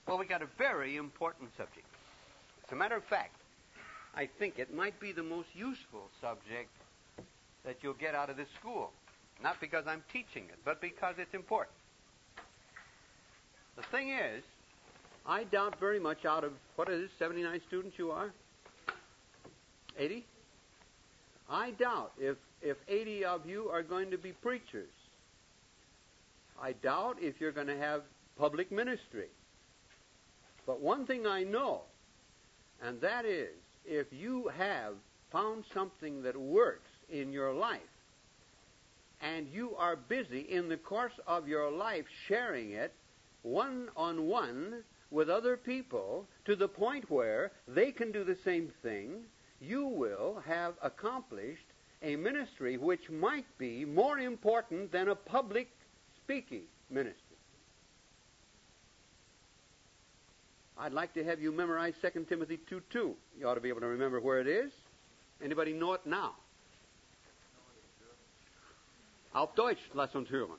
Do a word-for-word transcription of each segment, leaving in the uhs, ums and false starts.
Well, we got a very important subject. As a matter of fact, I think it might be the most useful subject that you'll get out of this school. Not because I'm teaching it, but because it's important. The thing is, I doubt very much out of, what is it, seventy-nine students you are? eighty? I doubt if, if eighty of you are going to be preachers. I doubt if you're going to have public ministry. But one thing I know, and that is, if you have found something that works in your life, and you are busy in the course of your life sharing it one-on-one with other people to the point where they can do the same thing, you will have accomplished a ministry which might be more important than a public speaking ministry. I'd like to have you memorize Second Timothy two two. You ought to be able to remember where it is. Anybody know it now? Auf Deutsch, lass uns hören.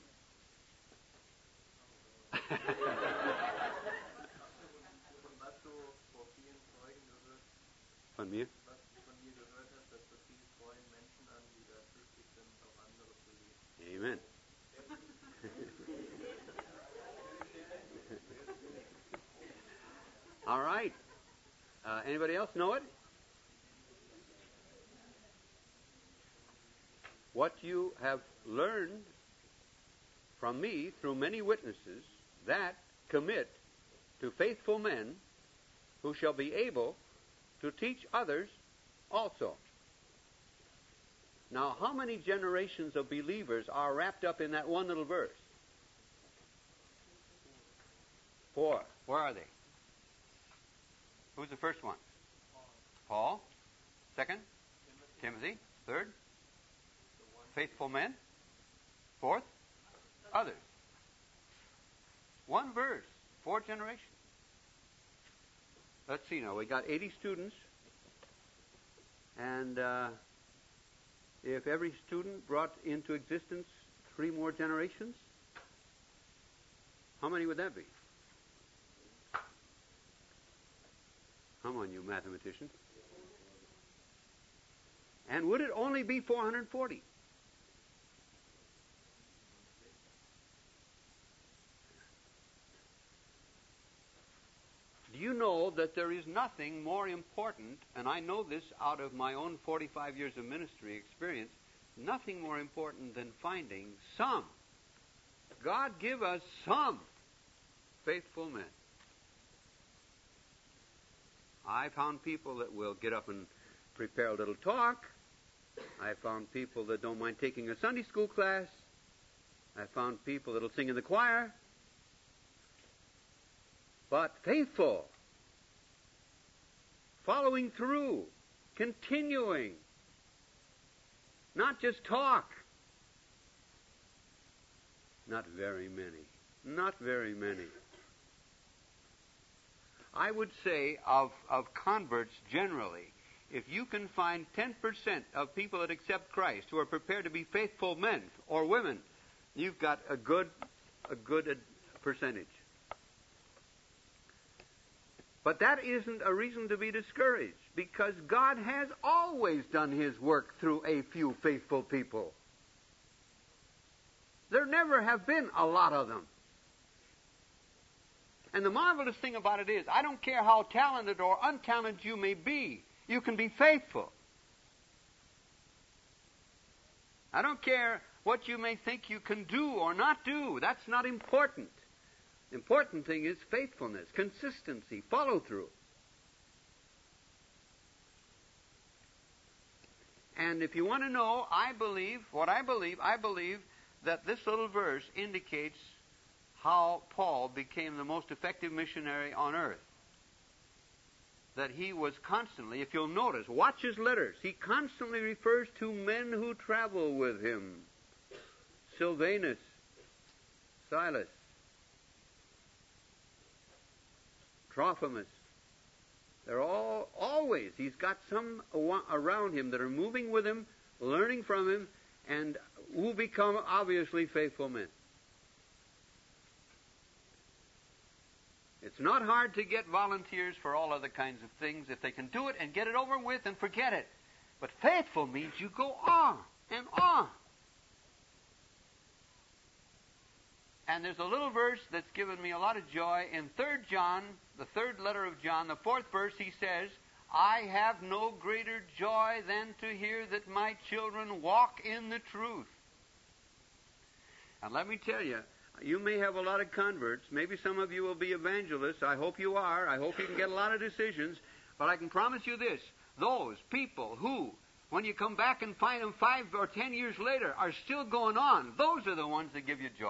Von mir? Was du von mir gehört hast, dass so viele treuen Menschen an, die da tüchtig sind, auch andere zu lieben. Amen. All right. Uh, anybody else know it? What you have learned from me through many witnesses, that commit to faithful men who shall be able to teach others also. Now, how many generations of believers are wrapped up in that one little verse? Four. Where are they? Who's the first one? Paul. Paul. Second? Timothy. Timothy. Third? The one. Faithful men. Fourth? Others. One verse. Four generations. Let's see now. We got eighty students. And uh, if every student brought into existence three more generations, how many would that be? Come on, you mathematicians. And would it only be four hundred forty? Do you know that there is nothing more important, and I know this out of my own forty-five years of ministry experience, nothing more important than finding some. God give us some faithful men. I found people that will get up and prepare a little talk. I found people that don't mind taking a Sunday school class. I found people that will sing in the choir. But faithful, following through, continuing, not just talk. Not very many. Not very many. I would say of, of converts generally, if you can find ten percent of people that accept Christ who are prepared to be faithful men or women, you've got a good, a good percentage. But that isn't a reason to be discouraged, because God has always done His work through a few faithful people. There never have been a lot of them. And the marvelous thing about it is, I don't care how talented or untalented you may be, you can be faithful. I don't care what you may think you can do or not do. That's not important. The important thing is faithfulness, consistency, follow through. And if you want to know, I believe, what I believe, I believe that this little verse indicates how Paul became the most effective missionary on earth. That he was constantly, if you'll notice, watch his letters, he constantly refers to men who travel with him. Silvanus, Silas, Trophimus. They're all, always, he's got some around him that are moving with him, learning from him, and who become obviously faithful men. It It's not hard to get volunteers for all other kinds of things if they can do it and get it over with and forget it. But faithful means you go on and on. And there's a little verse that's given me a lot of joy. In Third John, the third letter of John, the fourth verse, he says, I have no greater joy than to hear that my children walk in the truth. And let me tell you, you may have a lot of converts. Maybe some of you will be evangelists. I hope you are. I hope you can get a lot of decisions. But I can promise you this. Those people who, when you come back and find them five or ten years later, are still going on, those are the ones that give you joy.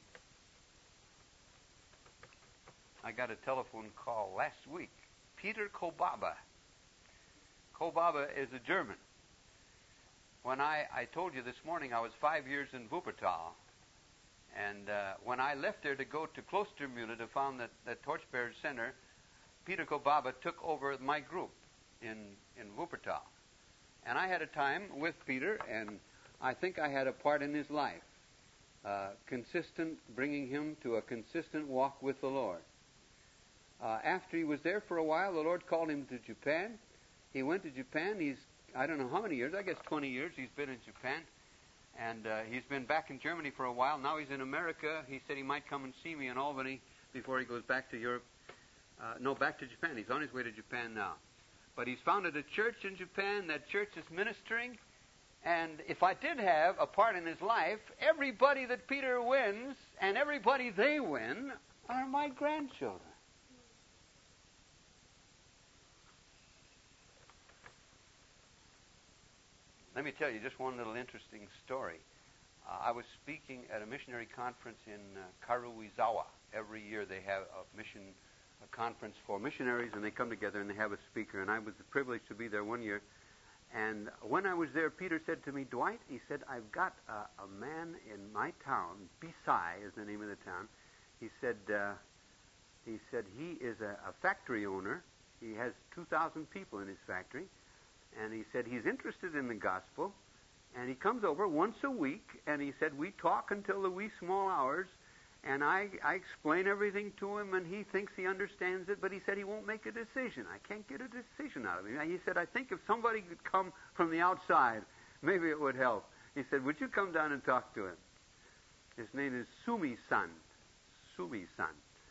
I got a telephone call last week. Peter Kobaba. Kobaba is a German. When I, I told you this morning I was five years in Wuppertal, and uh, when I left there to go to Klostermühle to found the, the Torchbearers Center, Peter Kobaba took over my group in, in Wuppertal. And I had a time with Peter, and I think I had a part in his life. Uh, consistent, bringing him to a consistent walk with the Lord. Uh, after he was there for a while, the Lord called him to Japan. He went to Japan. He's, I don't know how many years, I guess twenty years he's been in Japan. And uh, he's been back in Germany for a while. Now he's in America. He said he might come and see me in Albany before he goes back to Europe. Uh, no, back to Japan. He's on his way to Japan now. But he's founded a church in Japan. That church is ministering. And if I did have a part in his life, everybody that Peter wins and everybody they win are my grandchildren. Let me tell you just one little interesting story. Uh, I was speaking at a missionary conference in uh, Karuizawa. Every year they have a mission a conference for missionaries, and they come together and they have a speaker. And I was privileged to be there one year. And when I was there, Peter said to me, Dwight, he said, I've got a, a man in my town, Bisai is the name of the town. He said, uh, he said he is a, a factory owner. He has two thousand people in his factory. And he said he's interested in the gospel, and he comes over once a week, and he said we talk until the wee small hours, and I, I explain everything to him, and he thinks he understands it, but he said he won't make a decision. I can't get a decision out of him. He said, I think if somebody could come from the outside, maybe it would help. He said, would you come down and talk to him? His name is Sumi-san. Sumi-san.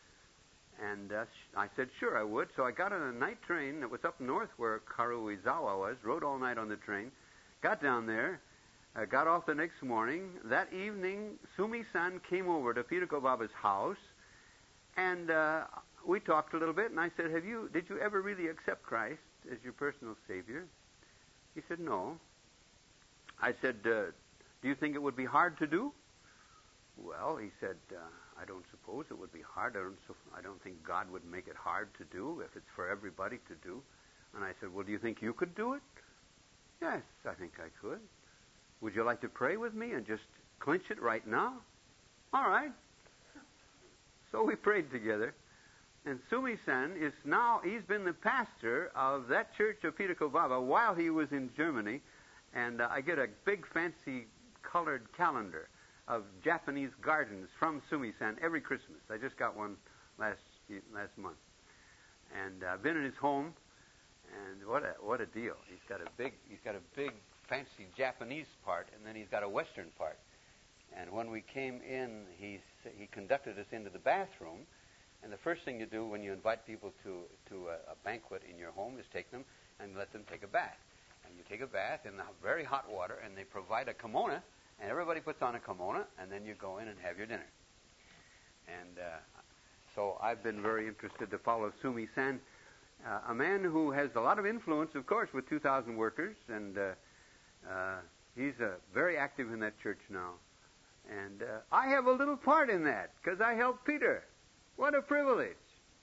And uh, I said, sure, I would. So I got on a night train that was up north where Karuizawa was, rode all night on the train, got down there, uh, got off the next morning. That evening, Sumi-san came over to Peter Kobaba's house, and uh, we talked a little bit, and I said, "Have you? Did you ever really accept Christ as your personal Savior?" He said, no. I said, uh, do you think it would be hard to do? Well, he said, uh, I don't suppose it would be hard. I don't, I don't think God would make it hard to do if it's for everybody to do. And I said, well, do you think you could do it? Yes, I think I could. Would you like to pray with me and just clinch it right now? All right. So we prayed together. And Sumi-san is now, he's been the pastor of that church of Peter Kobaba while he was in Germany. And uh, I get a big fancy colored calendar of Japanese gardens from Sumi-san every Christmas. I just got one last last month. And I've uh, been in his home, and what a what a deal. He's got a big he's got a big fancy Japanese part, and then he's got a Western part. And when we came in, he he conducted us into the bathroom. And the first thing you do when you invite people to to a, a banquet in your home is take them and let them take a bath. And you take a bath in the very hot water, and they provide a kimono. And everybody puts on a kimono, and then you go in and have your dinner. And uh, so I've been very interested to follow Sumi-san, uh, a man who has a lot of influence, of course, with two thousand workers, and uh, uh, he's uh, very active in that church now. And uh, I have a little part in that, because I helped Peter. What a privilege.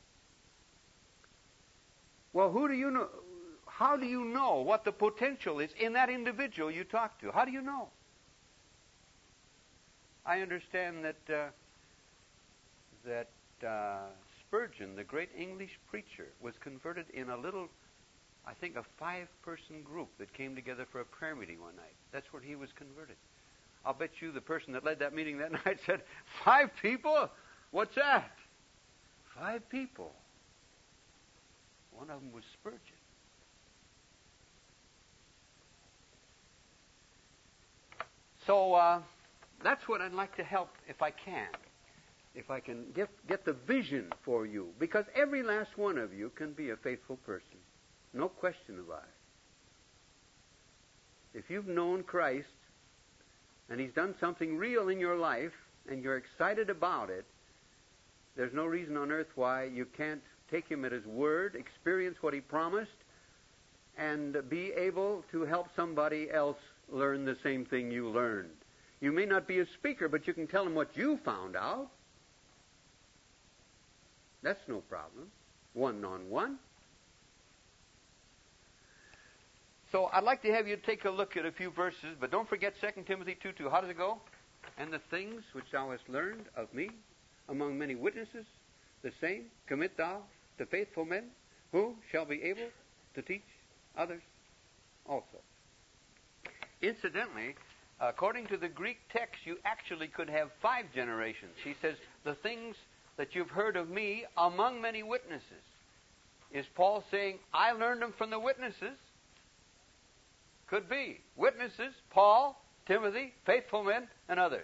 Well, who do you know? How do you know what the potential is in that individual you talk to? How do you know? I understand that uh, that uh, Spurgeon, the great English preacher, was converted in a little, I think, a five-person group that came together for a prayer meeting one night. That's where he was converted. I'll bet you the person that led that meeting that night said, five people? What's that? Five people. One of them was Spurgeon. So uh, that's what I'd like to help if I can. If I can get, get the vision for you. Because every last one of you can be a faithful person. No question about it. If you've known Christ and He's done something real in your life and you're excited about it, there's no reason on earth why you can't take Him at His word, experience what He promised, and be able to help somebody else learn the same thing you learned. You may not be a speaker, but you can tell them what you found out. That's no problem. One-on-one. So I'd like to have you take a look at a few verses, but don't forget Second Timothy two two. How does it go? And the things which thou hast learned of me among many witnesses, the same commit thou to faithful men, who shall be able to teach others also. Incidentally, according to the Greek text, you actually could have five generations. He says, the things that you've heard of me among many witnesses. Is Paul saying, I learned them from the witnesses? Could be. Witnesses, Paul, Timothy, faithful men, and others.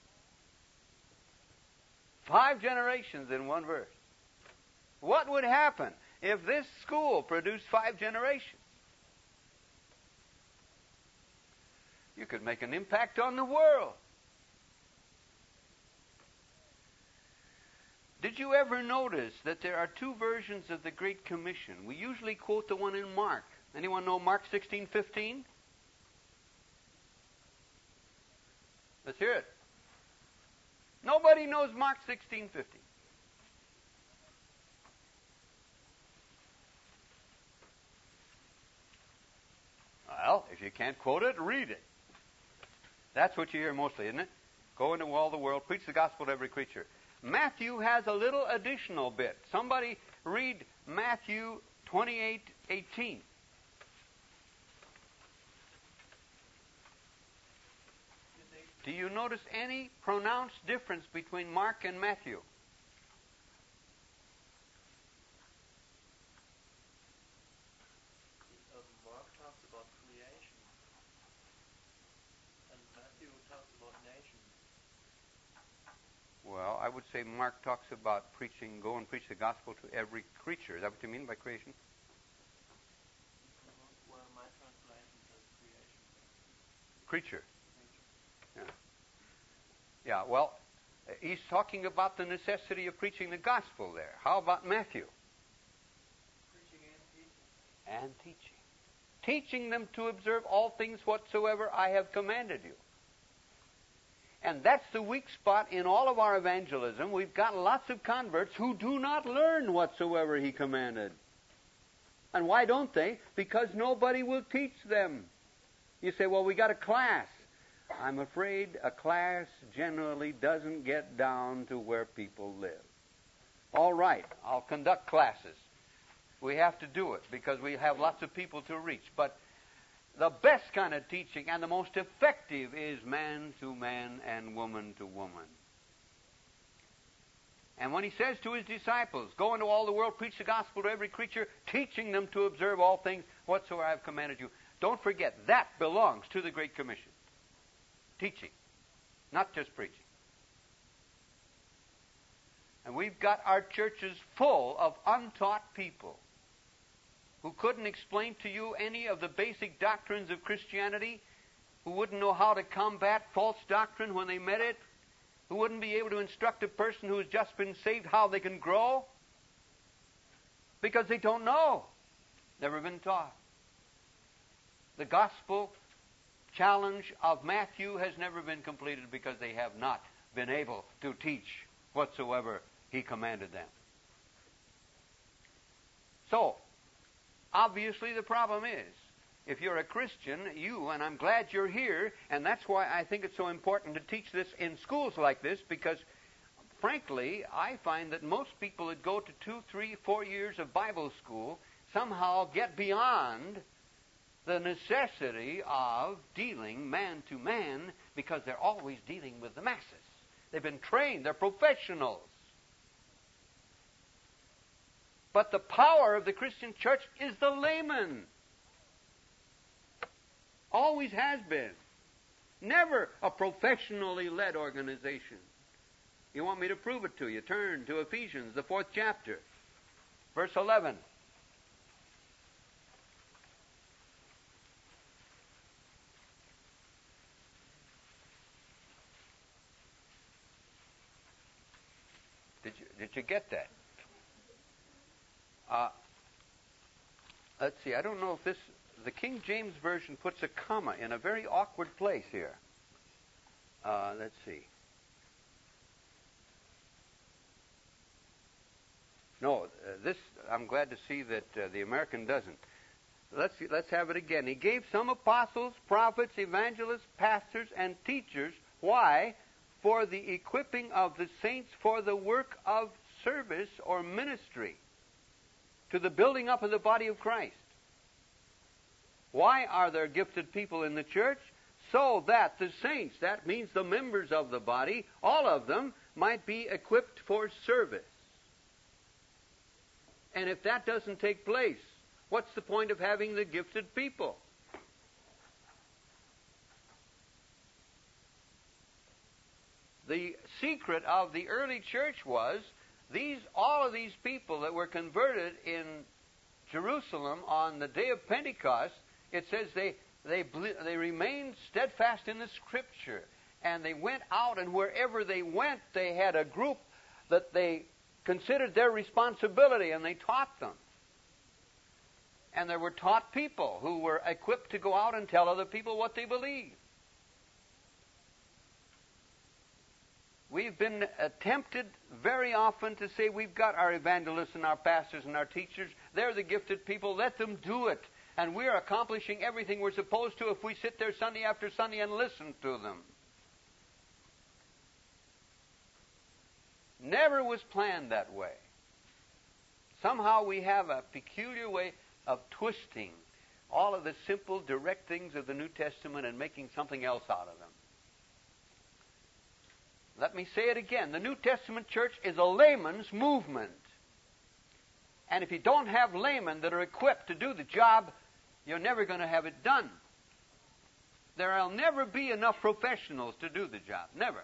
Five generations in one verse. What would happen if this school produced five generations? You could make an impact on the world. Did you ever notice that there are two versions of the Great Commission? We usually quote the one in Mark. Anyone know Mark sixteen fifteen? Let's hear it. Nobody knows Mark sixteen fifteen. Well, if you can't quote it, read it. That's what you hear mostly, isn't it? Go into all the world, preach the gospel to every creature. Matthew has a little additional bit. Somebody read Matthew twenty-eight eighteen. Do you notice any pronounced difference between Mark and Matthew? Uh, Mark talks about creation, and Matthew talks about nation. Well, I would say Mark talks about preaching, go and preach the gospel to every creature. Is that what you mean by creation? Well, my translation says creation. Creature. Creature. Yeah. Yeah, well, he's talking about the necessity of preaching the gospel there. How about Matthew? Preaching and teaching. And teaching. Teaching them to observe all things whatsoever I have commanded you. And that's the weak spot in all of our evangelism. We've got lots of converts who do not learn whatsoever He commanded. And why don't they? Because nobody will teach them. You say, well, we got a class. I'm afraid a class generally doesn't get down to where people live. All right, I'll conduct classes. We have to do it because we have lots of people to reach. But the best kind of teaching and the most effective is man to man and woman to woman. And when He says to His disciples, go into all the world, preach the gospel to every creature, teaching them to observe all things whatsoever I have commanded you, don't forget, that belongs to the Great Commission. Teaching, not just preaching. And we've got our churches full of untaught people who couldn't explain to you any of the basic doctrines of Christianity, who wouldn't know how to combat false doctrine when they met it, who wouldn't be able to instruct a person who has just been saved how they can grow, because they don't know. Never been taught. The gospel challenge of Matthew has never been completed because they have not been able to teach whatsoever He commanded them. So, obviously the problem is, if you're a Christian, you, and I'm glad you're here, and that's why I think it's so important to teach this in schools like this, because frankly, I find that most people that go to two, three, four years of Bible school somehow get beyond the necessity of dealing man to man because they're always dealing with the masses. They've been trained. They're professionals. But the power of the Christian church is the layman. Always has been. Never a professionally led organization. You want me to prove it to you? Turn to Ephesians, the fourth chapter, verse eleven. Did you, did you get that? Uh, let's see, I don't know if this... The King James Version puts a comma in a very awkward place here. Uh, let's see. No, uh, this, I'm glad to see that uh, the American doesn't. Let's see, let's have it again. He gave some apostles, prophets, evangelists, pastors, and teachers. Why? For the equipping of the saints for the work of service or ministry, to the building up of the body of Christ. Why are there gifted people in the church? So that the saints, that means the members of the body, all of them, might be equipped for service. And if that doesn't take place, what's the point of having the gifted people? The secret of the early church was these all of these people that were converted in Jerusalem on the day of Pentecost. It says they they they remained steadfast in the Scripture, and they went out, and wherever they went, they had a group that they considered their responsibility, and they taught them. And there were taught people who were equipped to go out and tell other people what they believed. We've been tempted very often to say we've got our evangelists and our pastors and our teachers. They're the gifted people. Let them do it. And we're accomplishing everything we're supposed to if we sit there Sunday after Sunday and listen to them. Never was planned that way. Somehow we have a peculiar way of twisting all of the simple, direct things of the New Testament and making something else out of them. Let me say it again. The New Testament church is a layman's movement. And if you don't have laymen that are equipped to do the job, you're never going to have it done. There will never be enough professionals to do the job. Never.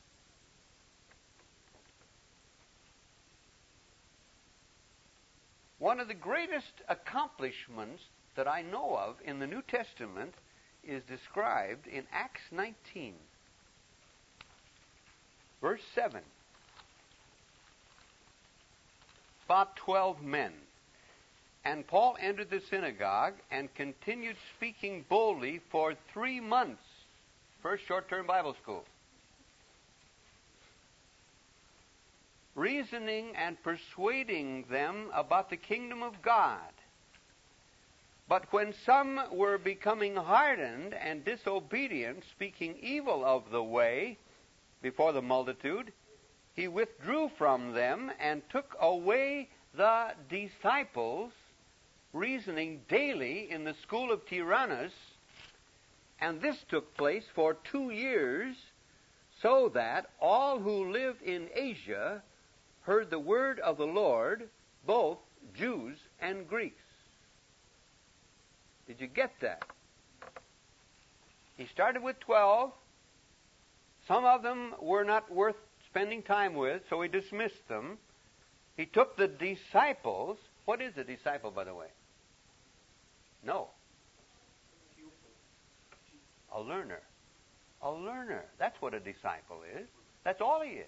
One of the greatest accomplishments that I know of in the New Testament is described in Acts nineteen, verse seven. About twelve men. And Paul entered the synagogue and continued speaking boldly for three months. First short-term Bible school. Reasoning and persuading them about the kingdom of God. But when some were becoming hardened and disobedient, speaking evil of the way before the multitude, he withdrew from them and took away the disciples, reasoning daily in the school of Tyrannus. And this took place for two years, so that all who lived in Asia heard the word of the Lord, both Jews and Greeks. Did you get that? He started with twelve. Some of them were not worth spending time with, so he dismissed them. He took the disciples. What is a disciple, by the way? No. A learner. A learner. That's what a disciple is. That's all he is.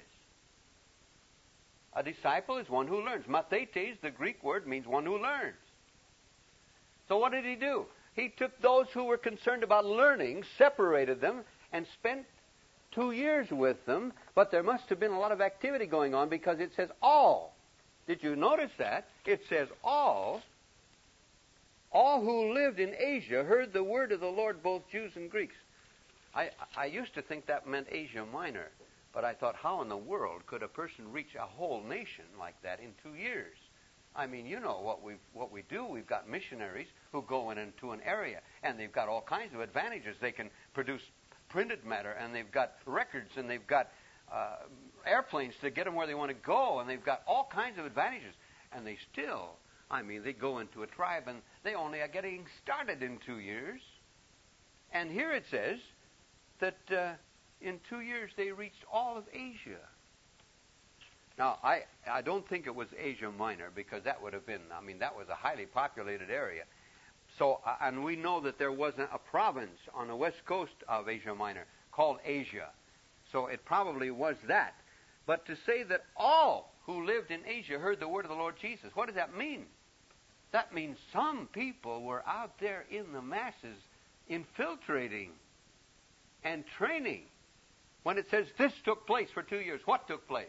A disciple is one who learns. Mathetes, the Greek word, means one who learns. So what did he do? He took those who were concerned about learning, separated them, and spent two years with them. But there must have been a lot of activity going on because it says all. Did you notice that? It says all. All who lived in Asia heard the word of the Lord, both Jews and Greeks. I, I used to think that meant Asia Minor. But I thought, how in the world could a person reach a whole nation like that in two years? I mean, you know what we what we do. We've got missionaries who go in into an area, and they've got all kinds of advantages. They can produce printed matter, and they've got records, and they've got uh, airplanes to get them where they want to go, and they've got all kinds of advantages. And they still, I mean, they go into a tribe and they only are getting started in two years. And here it says that uh, in two years they reached all of Asia. Now, I, I don't think it was Asia Minor, because that would have been, I mean, that was a highly populated area. So, uh, and we know that there was a, a province on the west coast of Asia Minor called Asia. So it probably was that. But to say that all who lived in Asia heard the word of the Lord Jesus, what does that mean? That means some people were out there in the masses infiltrating and training. When it says this took place for two years, what took place?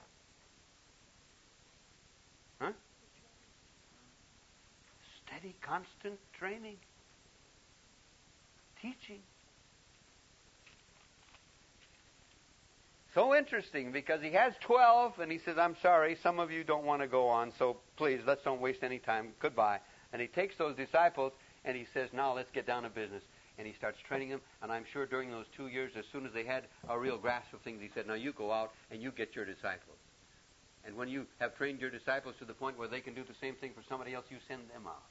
Huh? Steady, constant training. Teaching. So interesting, because he has twelve, and he says, I'm sorry, some of you don't want to go on, so please, let's don't waste any time. Goodbye. And he takes those disciples, and he says, now let's get down to business. And he starts training them, and I'm sure during those two years, as soon as they had a real grasp of things, he said, now you go out and you get your disciples. And when you have trained your disciples to the point where they can do the same thing for somebody else, you send them out.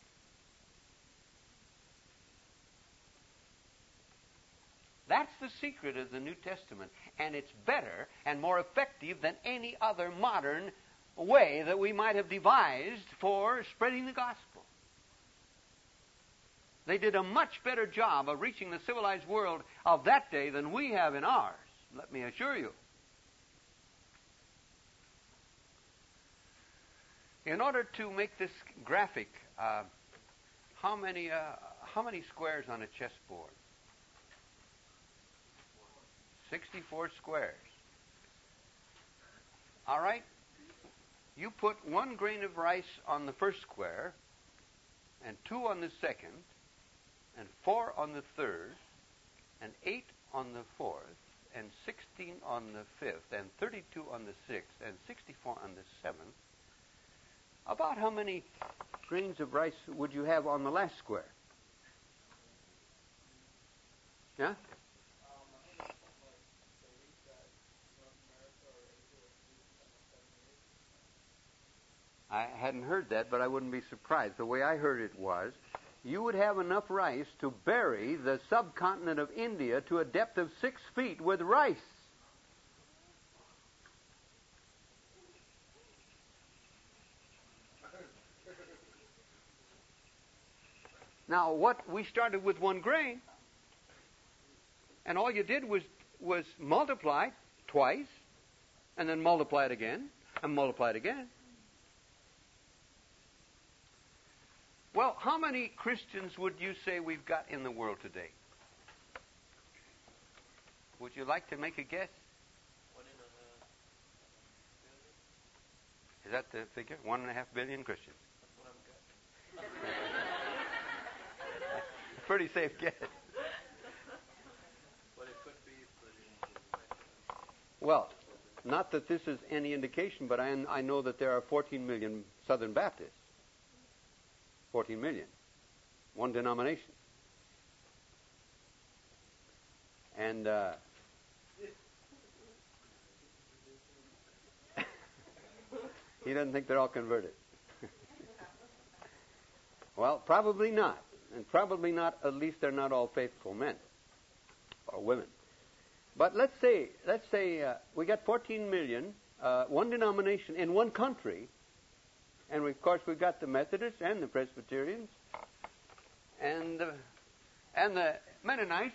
That's the secret of the New Testament, and it's better and more effective than any other modern way that we might have devised for spreading the gospel. They did a much better job of reaching the civilized world of that day than we have in ours, let me assure you. In order to make this graphic, uh, how many uh, how many squares on a chessboard? sixty-four squares. All right? You put one grain of rice on the first square, and two on the second, and four on the third, and eight on the fourth, and sixteen on the fifth, and thirty-two on the sixth, and sixty-four on the seventh. About how many grains of rice would you have on the last square? Yeah? I hadn't heard that, but I wouldn't be surprised. The way I heard it was, you would have enough rice to bury the subcontinent of India to a depth of six feet with rice. Now, what we started with one grain, and all you did was was multiply twice, and then multiply it again, and multiply it again. Well, how many Christians would you say we've got in the world today? Would you like to make a guess? One and a half billion. Is that the figure? One and a half billion Christians. That's what I'm guessing. Pretty safe guess. But it could be pretty. Well, not that this is any indication, but I, I know that there are fourteen million Southern Baptists. fourteen million. One denomination. And uh, he doesn't think they're all converted. Well, probably not. And probably not, at least they're not all faithful men or women. But let's say, let's say uh, we got fourteen million, uh, one denomination in one country. And we, of course, we've got the Methodists and the Presbyterians and the, and the Mennonites.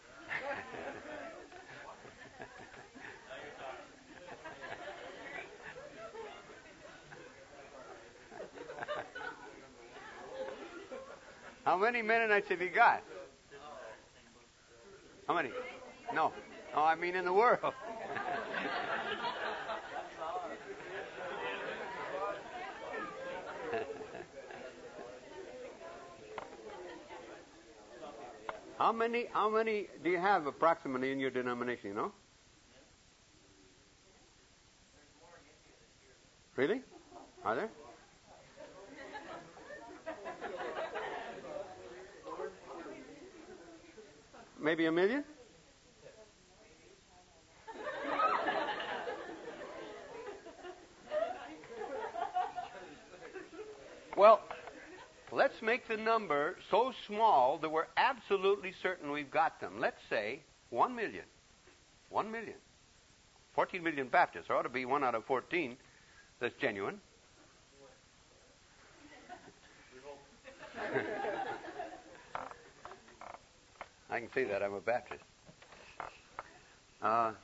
How many Mennonites have you got? How many? No. No, I mean in the world. How many how many do you have approximately in your denomination, you know? Really? Are there? Maybe a million? Well, let's make the number so small that we're absolutely certain we've got them. Let's say one million. One million. fourteen million Baptists. There ought to be one out of fourteen that's genuine. I can say that. I'm a Baptist. Uh,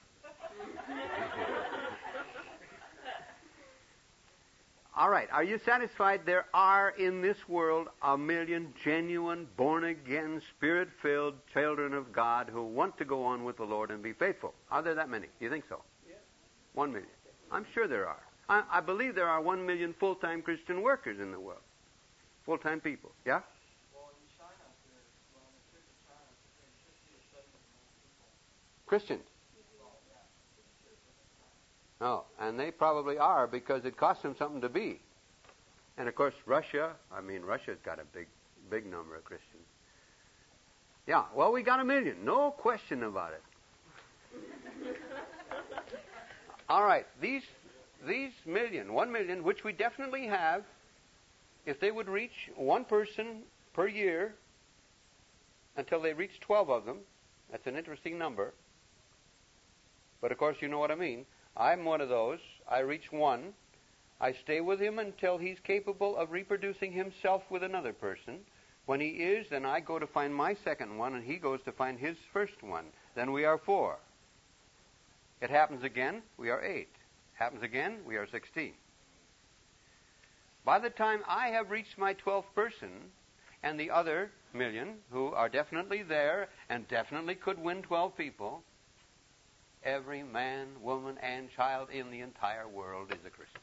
all right. Are you satisfied? There are in this world a million genuine, born-again, Spirit-filled children of God who want to go on with the Lord and be faithful. Are there that many? Do you think so? Yes. One million. I'm sure there are. I, I believe there are one million full-time Christian workers in the world. Full-time people. Yeah? Well, in China, there's, well, in the Church of China, there's fifty or seventy million people. Christians. Well, yeah, in the Church of China. Oh, and they probably are because it costs them something to be. And of course, Russia, I mean, Russia's got a big, big number of Christians. Yeah, well, we got a million. No question about it. All right, these, these million, one million, which we definitely have, if they would reach one person per year until they reach twelve of them, that's an interesting number. But of course, you know what I mean. I'm one of those. I reach one. I stay with him until he's capable of reproducing himself with another person. When he is, then I go to find my second one, and he goes to find his first one. Then we are four. It happens again, we are eight. Happens again, we are sixteen. By the time I have reached my twelfth person, and the other million, who are definitely there and definitely could win twelve people, every man, woman, and child in the entire world is a Christian.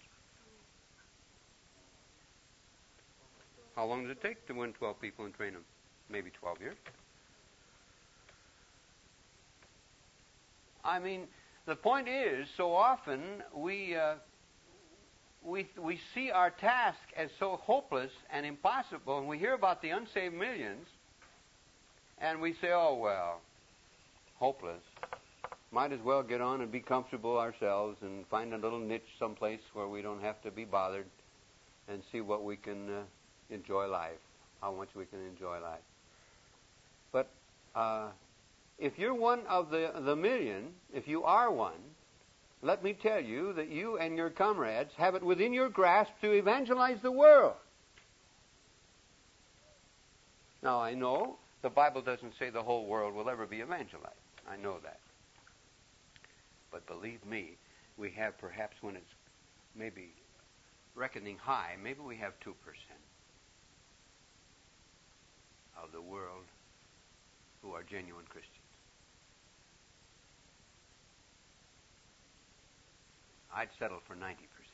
How long does it take to win twelve people and train them? Maybe twelve years. I mean, the point is, so often we uh, we we see our task as so hopeless and impossible, and we hear about the unsaved millions, and we say, "Oh well, hopeless. Might as well get on and be comfortable ourselves and find a little niche someplace where we don't have to be bothered, and see what we can uh, enjoy life, how much we can enjoy life." But uh, if you're one of the the million, if you are one, let me tell you that you and your comrades have it within your grasp to evangelize the world. Now, I know the Bible doesn't say the whole world will ever be evangelized. I know that. But believe me, we have perhaps, when it's maybe reckoning high, maybe we have two percent of the world who are genuine Christians. I'd settle for ninety percent.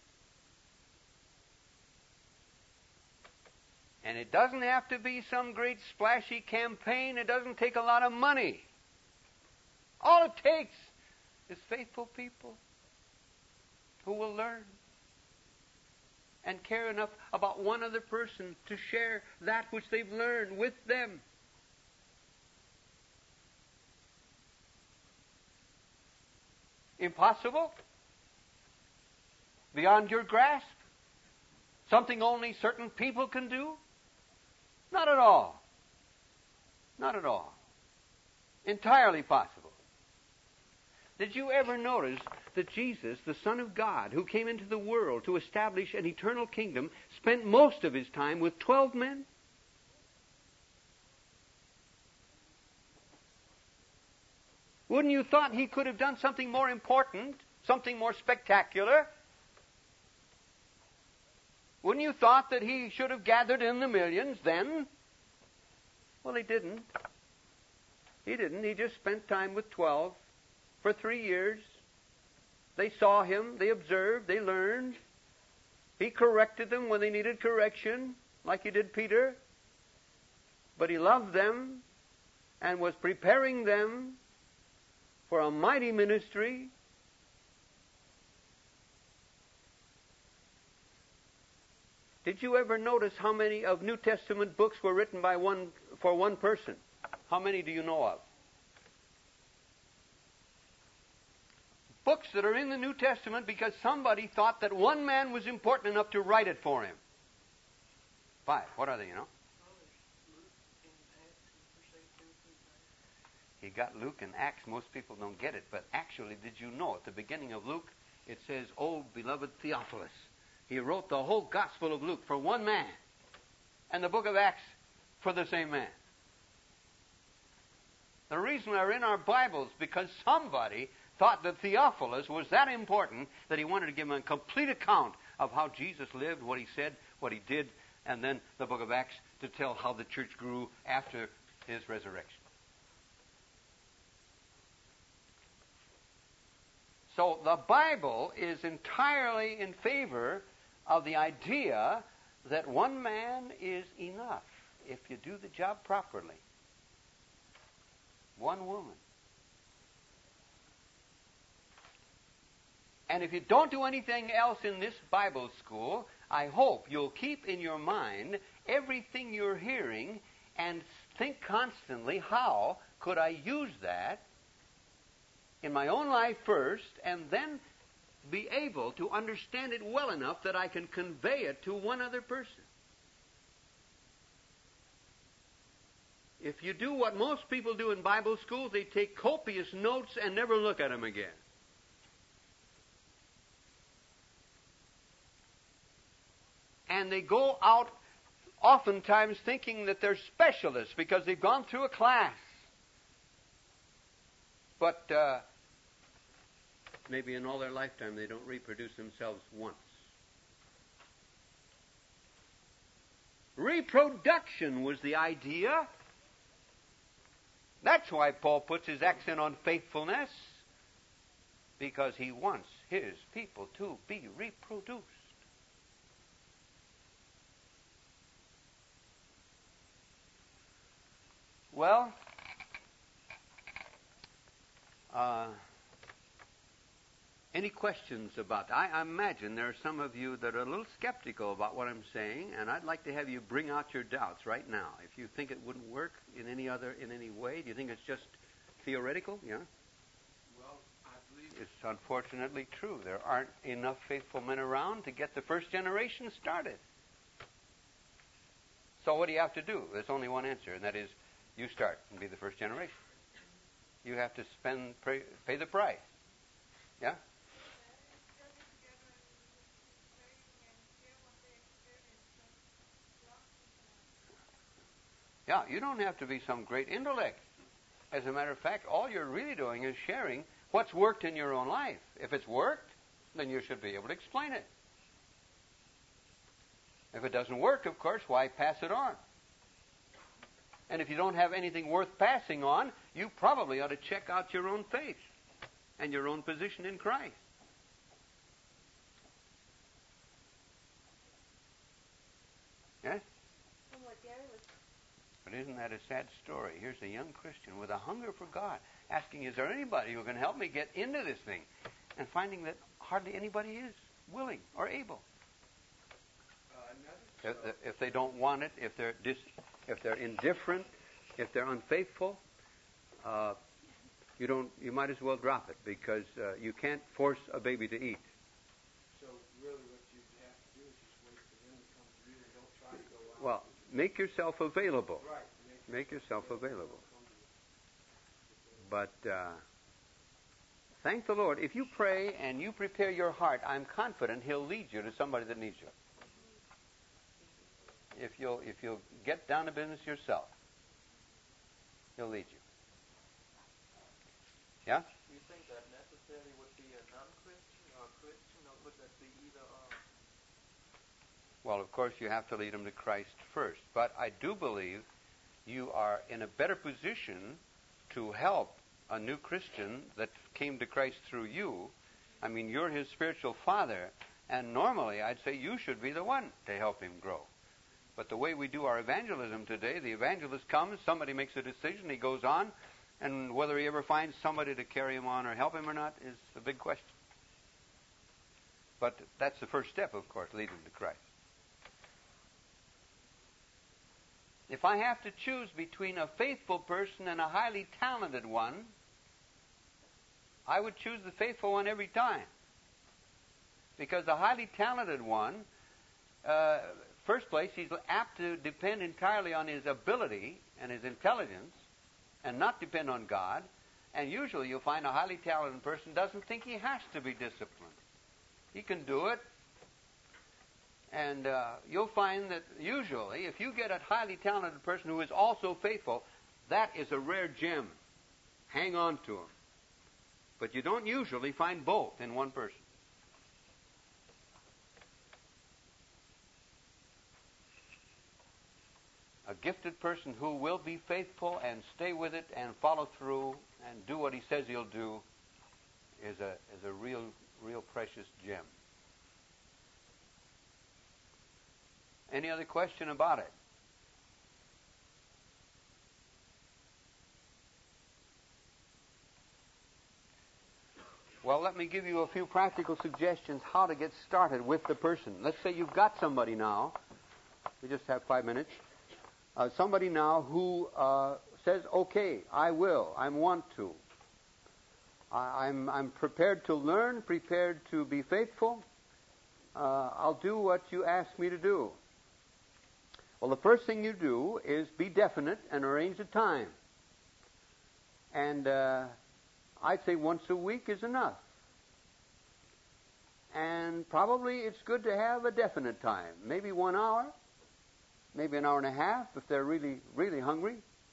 And it doesn't have to be some great splashy campaign. It doesn't take a lot of money. All it takes is faithful people who will learn and care enough about one other person to share that which they've learned with them. Impossible? Beyond your grasp? Something only certain people can do? Not at all. Not at all. Entirely possible. Did you ever notice that Jesus, the Son of God, who came into the world to establish an eternal kingdom, spent most of his time with twelve men? Wouldn't you thought he could have done something more important, something more spectacular? Wouldn't you thought that he should have gathered in the millions then? Well, he didn't. He didn't. He just spent time with twelve for three years. They saw him. They observed. They learned. He corrected them when they needed correction, like he did Peter. But he loved them and was preparing them for a mighty ministry. Did you ever notice how many of New Testament books were written by one for one person? How many do you know of? Books that are in the New Testament because somebody thought that one man was important enough to write it for him. Five. What are they, you know? Well, there's Luke and Acts and First Timothy. He got Luke and Acts. Most people don't get it. But actually, did you know, at the beginning of Luke, it says, "O beloved Theophilus." He wrote the whole Gospel of Luke for one man. And the book of Acts for the same man. The reason they're in our Bibles because somebody thought that Theophilus was that important that he wanted to give him a complete account of how Jesus lived, what he said, what he did, and then the book of Acts to tell how the church grew after his resurrection. So the Bible is entirely in favor of the idea that one man is enough if you do the job properly. One woman. And if you don't do anything else in this Bible school, I hope you'll keep in your mind everything you're hearing and think constantly, how could I use that in my own life first, and then be able to understand it well enough that I can convey it to one other person. If you do what most people do in Bible schools, they take copious notes and never look at them again. And they go out oftentimes thinking that they're specialists because they've gone through a class. But uh, maybe in all their lifetime they don't reproduce themselves once. Reproduction was the idea. That's why Paul puts his accent on faithfulness, because he wants his people to be reproduced. Well, uh, any questions about that? I imagine there are some of you that are a little skeptical about what I'm saying, and I'd like to have you bring out your doubts right now. If you think it wouldn't work in any other, in any way, do you think it's just theoretical? Yeah? Well, I believe It's unfortunately true. There aren't enough faithful men around to get the first generation started. So what do you have to do? There's only one answer, and that is you start and be the first generation. You have to spend, pay, pay the price. Yeah? Yeah, you don't have to be some great intellect. As a matter of fact, all you're really doing is sharing what's worked in your own life. If it's worked, then you should be able to explain it. If it doesn't work, of course, why pass it on? And if you don't have anything worth passing on, you probably ought to check out your own faith and your own position in Christ. Yes? But isn't that a sad story? Here's a young Christian with a hunger for God, asking, is there anybody who can help me get into this thing? And finding that hardly anybody is willing or able. uh, If, if they don't want it, if they're dis, if they're indifferent, if they're unfaithful, uh, you don't. You might as well drop it, because uh, you can't force a baby to eat. So really, what you have to do is just wait for them to come to you, and don't try to go out. Well, make yourself available. Right. Make yourself available. But uh, thank the Lord. If you pray and you prepare your heart, I'm confident He'll lead you to somebody that needs you. If you'll if you'll get down to business yourself, He'll lead you. Yeah? Do you think that necessarily would be a non-Christian or a Christian, or could that be either or? Well, of course, you have to lead them to Christ first. But I do believe you are in a better position to help a new Christian that came to Christ through you. I mean, you're his spiritual father, and normally I'd say you should be the one to help him grow. But the way we do our evangelism today, the evangelist comes, somebody makes a decision, he goes on, and whether he ever finds somebody to carry him on or help him or not is a big question. But that's the first step, of course, leading to Christ. If I have to choose between a faithful person and a highly talented one, I would choose the faithful one every time. Because the highly talented one, uh, first place, he's apt to depend entirely on his ability and his intelligence and not depend on God. And usually you'll find a highly talented person doesn't think he has to be disciplined. He can do it. And uh, you'll find that usually if you get a highly talented person who is also faithful, that is a rare gem. Hang on to him. But you don't usually find both in one person. A gifted person who will be faithful and stay with it and follow through and do what he says he'll do is a is a real real precious gem. Any other question about it? Well, let me give you a few practical suggestions how to get started with the person. Let's say you've got somebody now. We just have five minutes. Uh, somebody now who uh, says, okay, I will, I want to. I, I'm, I'm prepared to learn, prepared to be faithful. Uh, I'll do what you ask me to do. Well, the first thing you do is be definite and arrange a time. And uh, I'd say once a week is enough. And probably it's good to have a definite time. Maybe one hour. Maybe an hour and a half if they're really, really hungry.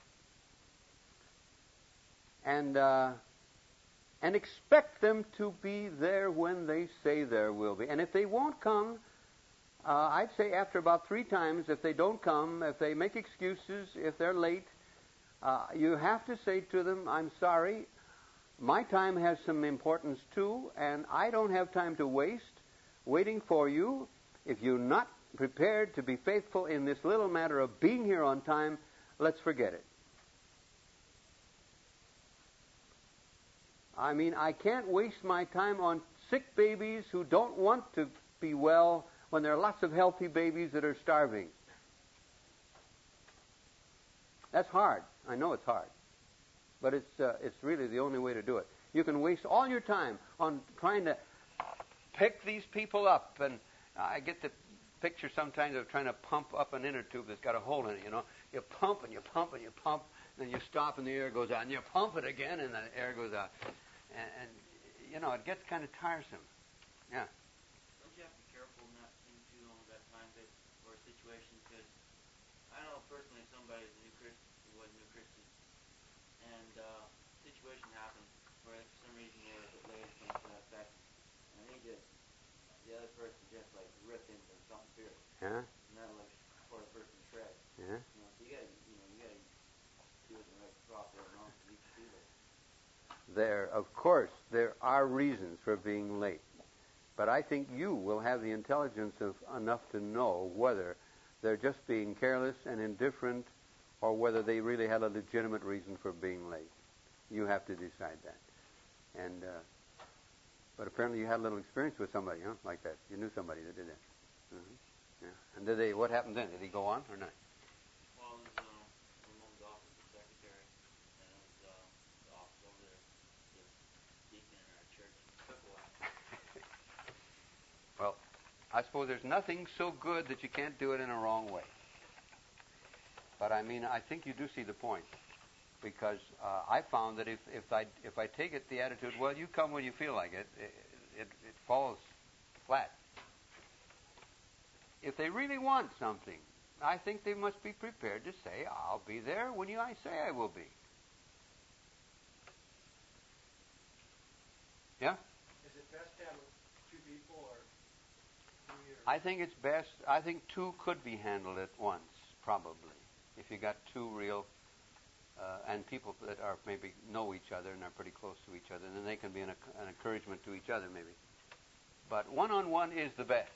And uh, and expect them to be there when they say there will be. And if they won't come, uh, I'd say after about three times, if they don't come, if they make excuses, if they're late, uh, you have to say to them, I'm sorry, my time has some importance too, and I don't have time to waste waiting for you. If you're not prepared to be faithful in this little matter of being here on time, let's forget it. I mean, I can't waste my time on sick babies who don't want to be well when there are lots of healthy babies that are starving. That's hard. I know it's hard. But it's uh, it's really the only way to do it. You can waste all your time on trying to pick these people up, and I get the picture sometimes of trying to pump up an inner tube that's got a hole in it, you know. You pump and you pump and you pump, and then you stop and the air goes out, and you pump it again and the air goes out. And, and you know, it gets kind of tiresome. Yeah. Don't you have to be careful not into all that time that or situations? Because I know personally somebody who's a new Christian, who was a new Christian, and uh, situation happened where for some reason they were a bit late, something to that effect, and he just the other person just like ripped into something fierce. Yeah. And that like tore the person to shreds. Yeah. You know, so you gotta, you know, you gotta do it in the right proper amount for each people. There, of course, there are reasons for being late. But I think you will have the intelligence of enough to know whether they're just being careless and indifferent or whether they really had a legitimate reason for being late. You have to decide that. And, uh, but apparently you had a little experience with somebody, huh, like that. You knew somebody that did that. Mm-hmm. Yeah. And did they? What happened then? Did he go on or not? Well, it was uh, the woman's office, the secretary, and it was uh, the office over there, the deacon in our church. It took a while. Well, I suppose there's nothing so good that you can't do it in a wrong way. But I mean, I think you do see the point. Because uh, I found that if, if I if I take it the attitude, well, you come when you feel like it, it, it, it falls flat. If they really want something, I think they must be prepared to say, I'll be there when you I say I will be. Yeah? Is it best to have two people or three or... I think it's best, I think two could be handled at once, probably. If you got two real... Uh, and people that are maybe know each other and are pretty close to each other, then they can be an, an encouragement to each other, maybe. But one-on-one is the best.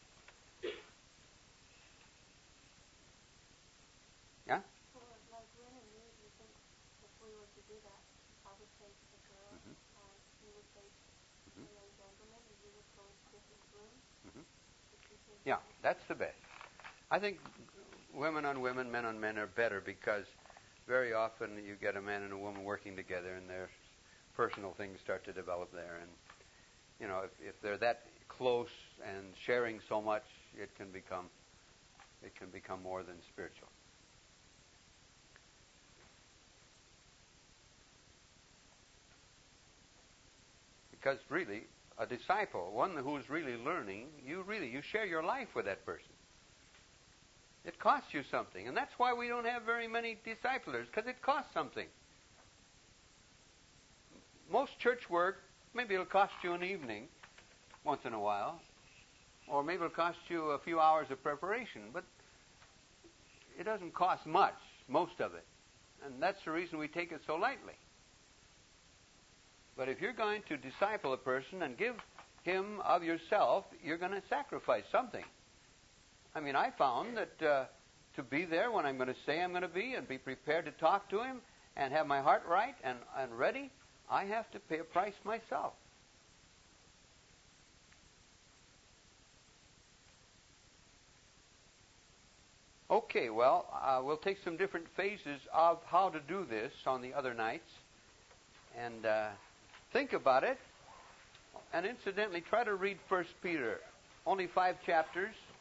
Yeah? Well, like when and me, do you think if we were to do that, I would take the girl, Mm-hmm. and you would take Mm-hmm. the young gentleman, and you would go to different rooms? Mm-hmm. Would you think Yeah, that would that's the best. I think women on women, men on men are better because very often you get a man and a woman working together and their personal things start to develop there. And, you know, if, if they're that close and sharing so much, it can become it can become more than spiritual. Because really, a disciple, one who's really learning, you really, you share your life with that person. It costs you something. And that's why we don't have very many disciplers, because it costs something. Most church work, maybe it'll cost you an evening once in a while, or maybe it'll cost you a few hours of preparation, but it doesn't cost much, most of it. And that's the reason we take it so lightly. But if you're going to disciple a person and give him of yourself, you're going to sacrifice something. I mean, I found that uh, to be there when I'm going to say I'm going to be and be prepared to talk to him and have my heart right and, and ready, I have to pay a price myself. Okay, well, uh, we'll take some different phases of how to do this on the other nights. And uh, think about it. And incidentally, try to read First Peter. Only five chapters.